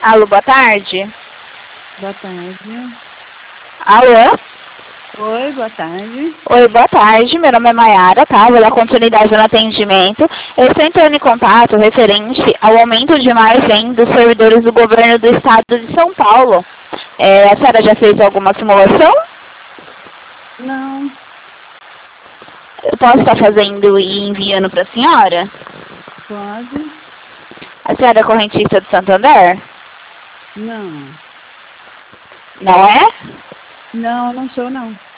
Alô, boa tarde. Boa tarde. Alô? Oi, boa tarde. Oi, boa tarde. Meu nome é Maiara, tá? Vou dar continuidade no atendimento. Eu estou entrando em contato referente ao aumento de margem dos servidores do governo do estado de São Paulo. A senhora já fez alguma simulação? Não, Eu posso estar fazendo e enviando para a senhora? pode? A senhora é correntista do Santander? Não. Não é? Não, não sou não.